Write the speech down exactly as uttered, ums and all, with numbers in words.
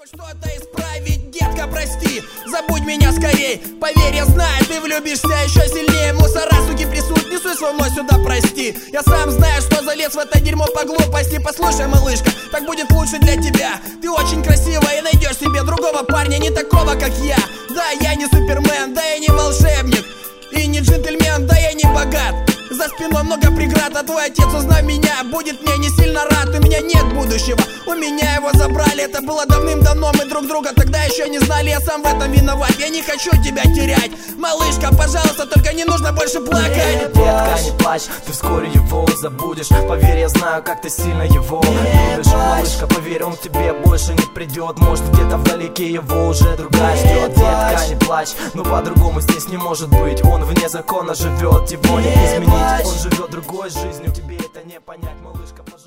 Что-то исправить, детка, прости. Забудь меня скорей, поверь, я знаю, ты влюбишься еще сильнее. Мусора, суки, присут, несуй свой мой сюда, прости. Я сам знаю, что залез в это дерьмо по глупости. Послушай, малышка, так будет лучше для тебя. Ты очень красивая и найдешь себе другого парня, не такого, как я. Да, я не супермен, да, я не волшебник и не джентльмен, да, я не богат. За спиной много преград, а твой отец, узнав меня, будет мне не сильно рад. У меня нет будущего, у меня его забрали. Это было давным-давно, мы друг друга тогда еще не знали. Я сам в этом виноват, я не хочу тебя терять. Малышка, пожалуйста, только не нужно больше плакать. Детка, не плачь, ты вскоре его забудешь. Поверь, я знаю, как ты сильно его любишь. Малышка, поверь, он к тебе больше не придет. Может, где-то вдалеке его уже другая ждет. Детка, не плачь, но по-другому здесь не может быть. Он вне закона живет, его не изменить. Он живет другой жизнью, тебе это не понять, малышка.